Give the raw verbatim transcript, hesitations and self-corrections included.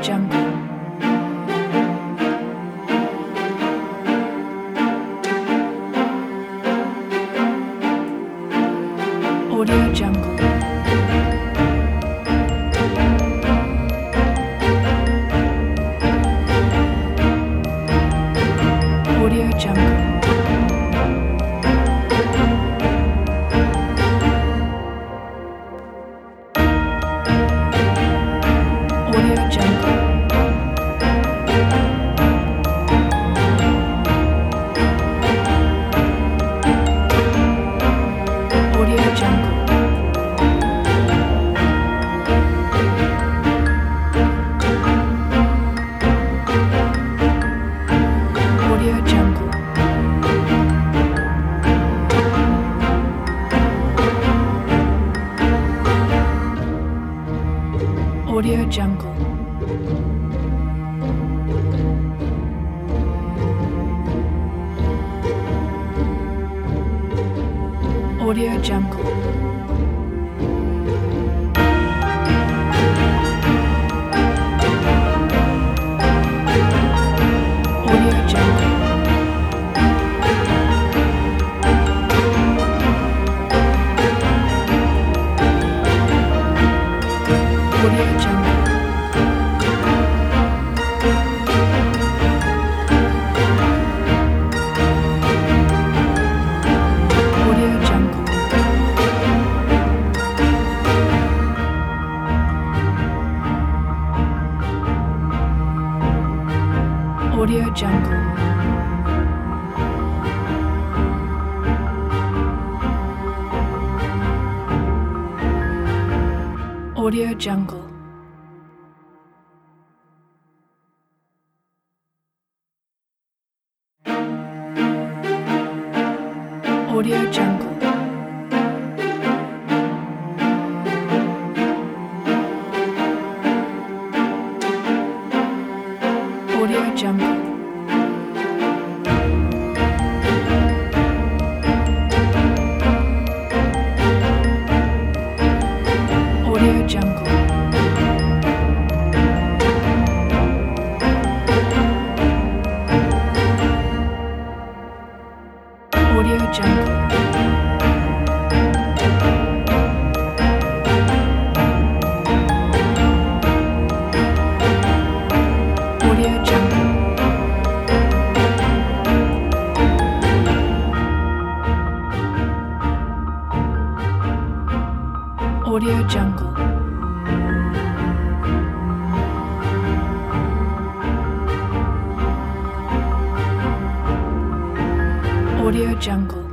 Jungle. Audio Jungle. Audio Jungle. Audio Jungle. Audio Jungle. Audio Jungle. Audio Jungle. Audio Jungle. Audio Jungle. Audio Jungle. Audio Jungle. Audio Jungle. Audio Jungle. Audio Jungle. Audio Jungle. Audio Jungle. Audio Jungle. Audio Jungle. Audio Jungle. Audio Jungle.